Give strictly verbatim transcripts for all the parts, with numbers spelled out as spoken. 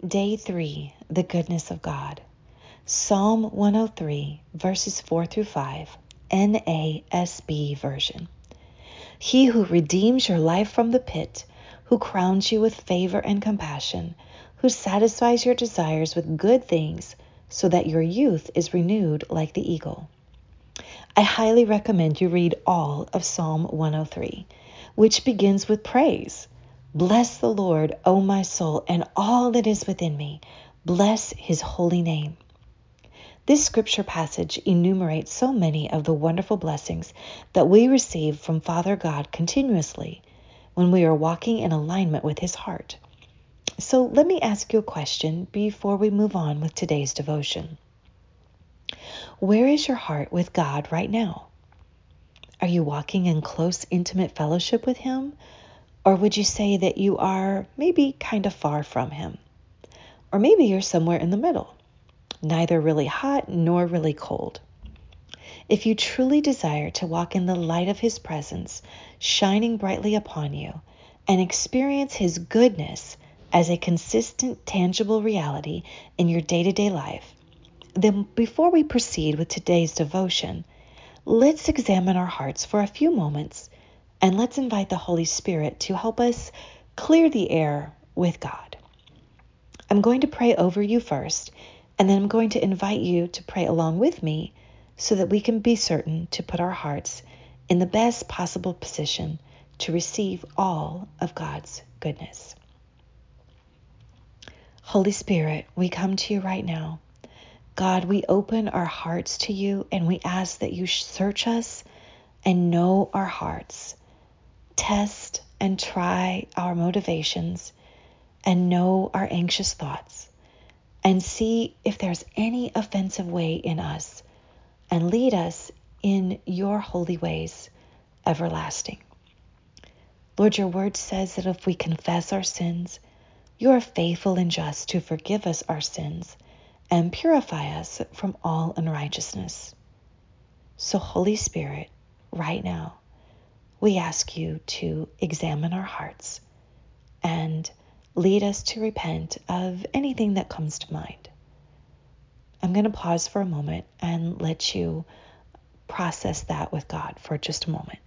Day three, the goodness of God. Psalm one oh three, verses four through five, N A S B version. He who redeems your life from the pit, who crowns you with favor and compassion, who satisfies your desires with good things so that your youth is renewed like the eagle. I highly recommend you read all of Psalm one oh three, which begins with praise. Bless the Lord, O my soul, and all that is within me. Bless his holy name. This scripture passage enumerates so many of the wonderful blessings that we receive from Father God continuously when we are walking in alignment with his heart. So let me ask you a question before we move on with today's devotion. Where is your heart with God right now? Are you walking in close, intimate fellowship with him? Or would you say that you are maybe kind of far from him? Or maybe you're somewhere in the middle, neither really hot nor really cold. If you truly desire to walk in the light of his presence, shining brightly upon you, and experience his goodness as a consistent, tangible reality in your day-to-day life, then before we proceed with today's devotion, let's examine our hearts for a few moments and let's invite the Holy Spirit to help us clear the air with God. I'm going to pray over you first, and then I'm going to invite you to pray along with me so that we can be certain to put our hearts in the best possible position to receive all of God's goodness. Holy Spirit, we come to you right now. God, we open our hearts to you and we ask that you search us and know our hearts. Test and try our motivations and know our anxious thoughts and see if there's any offensive way in us and lead us in your holy ways everlasting. Lord, your word says that if we confess our sins, you are faithful and just to forgive us our sins and purify us from all unrighteousness. So, Holy Spirit, right now, we ask you to examine our hearts and lead us to repent of anything that comes to mind. I'm going to pause for a moment and let you process that with God for just a moment.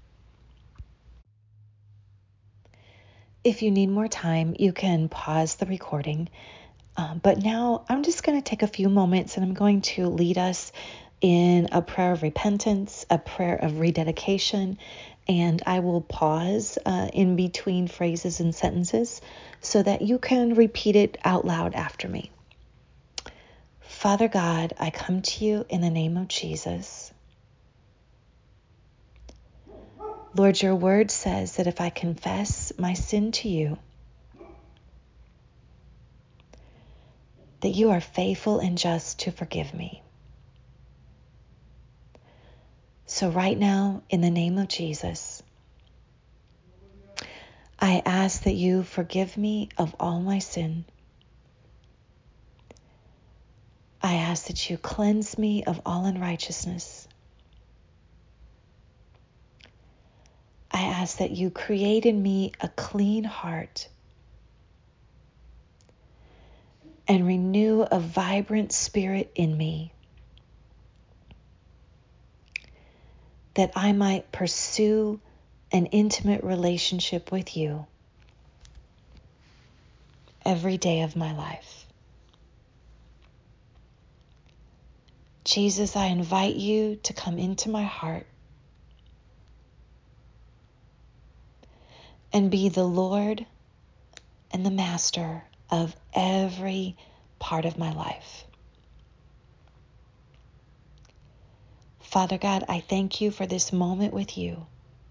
If you need more time, you can pause the recording. Um, but now I'm just going to take a few moments and I'm going to lead us in a prayer of repentance, a prayer of rededication, and I will pause uh, in between phrases and sentences so that you can repeat it out loud after me. Father God, I come to you in the name of Jesus. Lord, your word says that if I confess my sin to you, that you are faithful and just to forgive me. So right now, in the name of Jesus, I ask that you forgive me of all my sin. I ask that you cleanse me of all unrighteousness. I ask that you create in me a clean heart and renew a vibrant spirit in me, that I might pursue an intimate relationship with you every day of my life. Jesus, I invite you to come into my heart and be the Lord and the master of every part of my life. Father God, I thank you for this moment with you,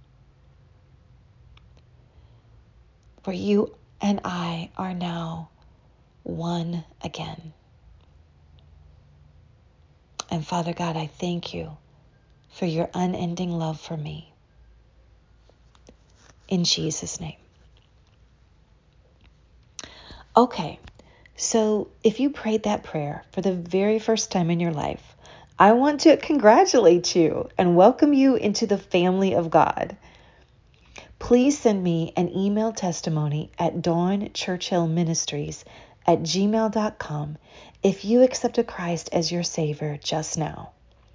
for you and I are now one again. And Father God, I thank you for your unending love for me. In Jesus' name. Okay, so if you prayed that prayer for the very first time in your life, I want to congratulate you and welcome you into the family of God. Please send me an email testimony at dawn churchill ministries at gmail dot com if you accepted Christ as your Savior just now.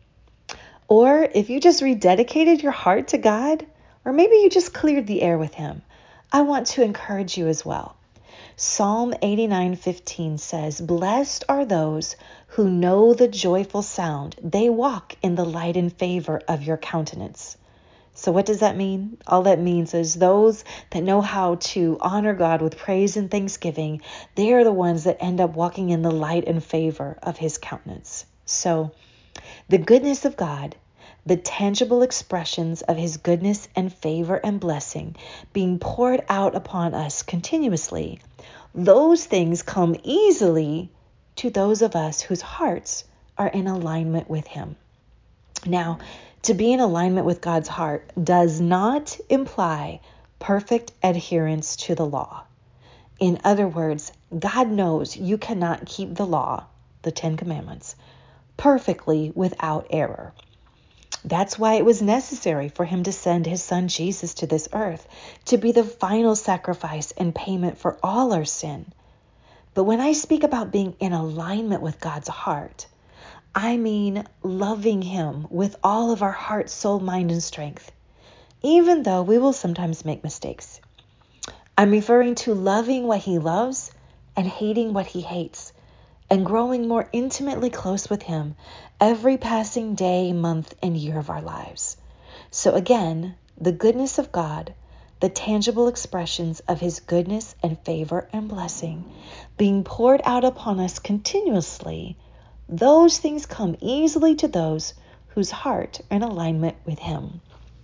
Or if you just rededicated your heart to God, or maybe you just cleared the air with Him, I want to encourage you as well. Psalm eighty-nine fifteen says, "Blessed are those who know the joyful sound. They walk in the light and favor of your countenance." So what does that mean? All that means is those that know how to honor God with praise and thanksgiving, they are the ones that end up walking in the light and favor of His countenance. So the goodness of God, the tangible expressions of His goodness and favor and blessing being poured out upon us continuously, those things come easily to those of us whose hearts are in alignment with Him. Now, to be in alignment with God's heart does not imply perfect adherence to the law. In other words, God knows you cannot keep the law, the Ten Commandments, perfectly without error. That's why it was necessary for Him to send His Son Jesus to this earth to be the final sacrifice and payment for all our sin. But when I speak about being in alignment with God's heart, I mean loving Him with all of our heart, soul, mind, and strength, even though we will sometimes make mistakes. I'm referring to loving what He loves and hating what He hates, and growing more intimately close with Him every passing day, month, and year of our lives. So again, the goodness of God, the tangible expressions of His goodness and favor and blessing being poured out upon us continuously, those things come easily to those whose heart are in alignment with Him.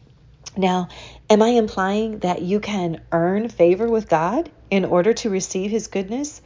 Now, am I implying that you can earn favor with God in order to receive His goodness?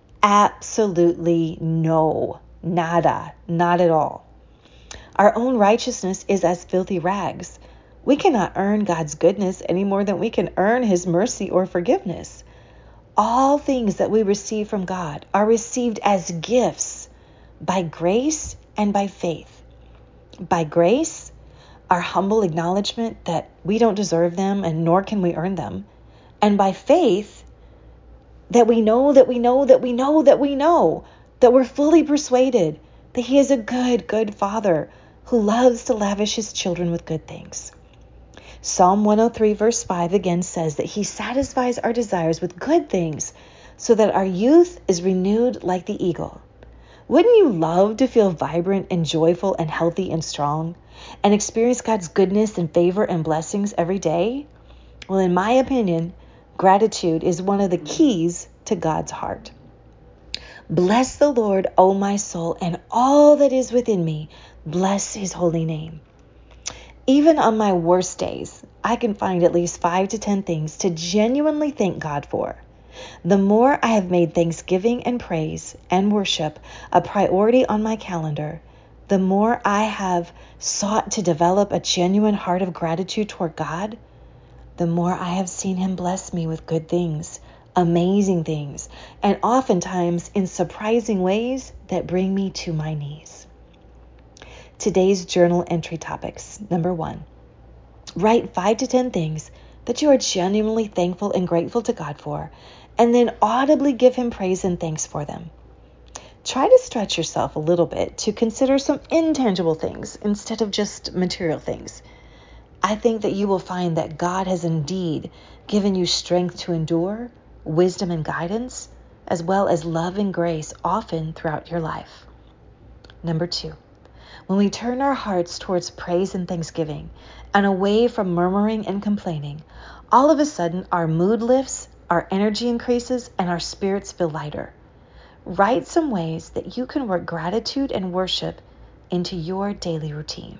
Absolutely no. Nada. Not at all. Our own righteousness is as filthy rags. We cannot earn God's goodness any more than we can earn His mercy or forgiveness. All things that we receive from God are received as gifts by grace and by faith. By grace, our humble acknowledgement that we don't deserve them and nor can we earn them. And by faith, that we know that we know that we know that we know that we're fully persuaded that He is a good, good Father who loves to lavish His children with good things. Psalm one oh three verse five again says that He satisfies our desires with good things so that our youth is renewed like the eagle. Wouldn't you love to feel vibrant and joyful and healthy and strong and experience God's goodness and favor and blessings every day? Well, in my opinion, gratitude is one of the keys to God's heart. Bless the Lord, O my soul, and all that is within me. Bless His holy name. Even on my worst days, I can find at least five to ten things to genuinely thank God for. The more I have made thanksgiving and praise and worship a priority on my calendar, the more I have sought to develop a genuine heart of gratitude toward God, the more I have seen Him bless me with good things, amazing things, and oftentimes in surprising ways that bring me to my knees. Today's journal entry topics. Number one, write five to ten things that you are genuinely thankful and grateful to God for, and then audibly give Him praise and thanks for them. Try to stretch yourself a little bit to consider some intangible things instead of just material things. I think that you will find that God has indeed given you strength to endure, wisdom and guidance, as well as love and grace often throughout your life. Number two, when we turn our hearts towards praise and thanksgiving and away from murmuring and complaining, all of a sudden our mood lifts, our energy increases, and our spirits feel lighter. Write some ways that you can work gratitude and worship into your daily routine.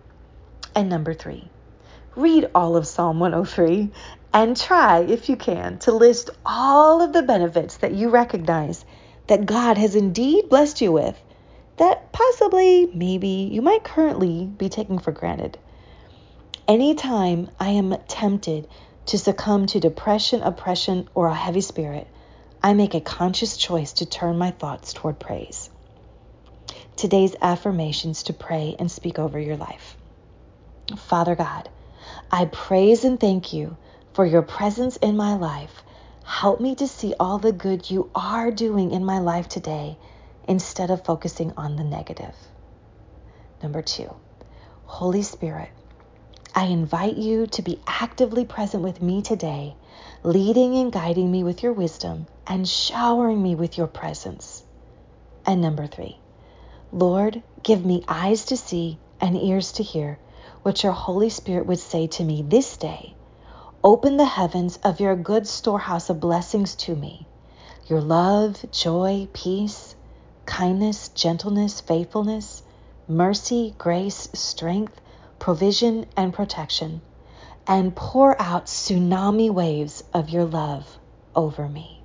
And number three, read all of Psalm one oh three and try, if you can, to list all of the benefits that you recognize that God has indeed blessed you with that possibly, maybe, you might currently be taking for granted. Anytime I am tempted to succumb to depression, oppression, or a heavy spirit, I make a conscious choice to turn my thoughts toward praise. Today's affirmations to pray and speak over your life. Father God, I praise and thank you for your presence in my life Help me to see all the good you are doing in my life today instead of focusing on the negative. Number two, Holy Spirit, I invite you to be actively present with me today, leading and guiding me with your wisdom and showering me with your presence. And number three, Lord, give me eyes to see and ears to hear what your Holy Spirit would say to me this day. Open the heavens of your good storehouse of blessings to me. Your love, joy, peace, kindness, gentleness, faithfulness, mercy, grace, strength, provision, and protection, and pour out tsunami waves of your love over me.